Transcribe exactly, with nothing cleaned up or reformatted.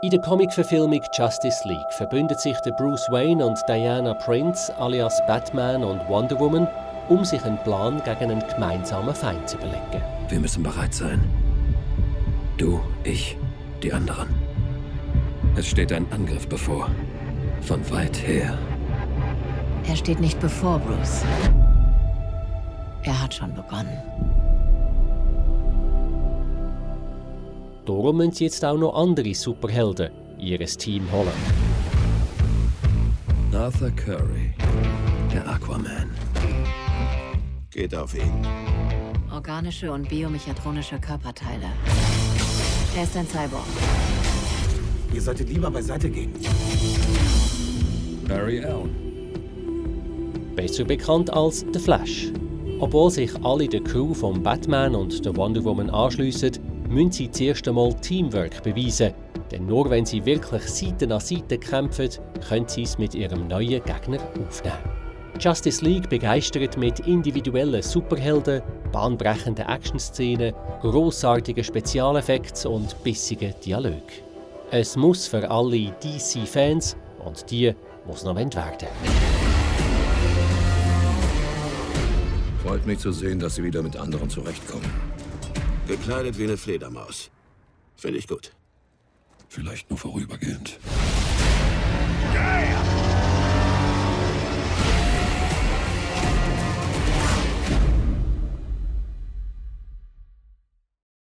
In der Comicverfilmung Justice League verbünden sich der Bruce Wayne und Diana Prince alias Batman und Wonder Woman, um sich einen Plan gegen einen gemeinsamen Feind zu überlegen. Wir müssen bereit sein. Du, ich, die anderen. Es steht ein Angriff bevor. Von weit her. Er steht nicht bevor, Bruce. Er hat schon begonnen. Darum müssen sie jetzt auch noch andere Superhelden in ihr Team holen. Arthur Curry, der Aquaman. Geht auf ihn. Organische und biomechatronische Körperteile. Er ist ein Cyborg. Ihr solltet lieber beiseite gehen. Barry Allen. Besser bekannt als The Flash. Obwohl sich alle der Crew von Batman und der Wonder Woman anschliessen, müssen sie zuerst einmal Teamwork beweisen. Denn nur wenn sie wirklich Seite an Seite kämpfen, können sie es mit ihrem neuen Gegner aufnehmen. Justice League begeistert mit individuellen Superhelden, bahnbrechenden Actionszenen, grossartigen Spezialeffekten und bissigen Dialogen. Es muss für alle D C-Fans und die muss noch werden. Freut mich zu sehen, dass Sie wieder mit anderen zurechtkommen. Gekleidet wie eine Fledermaus. Finde ich gut. Vielleicht nur vorübergehend. Yeah!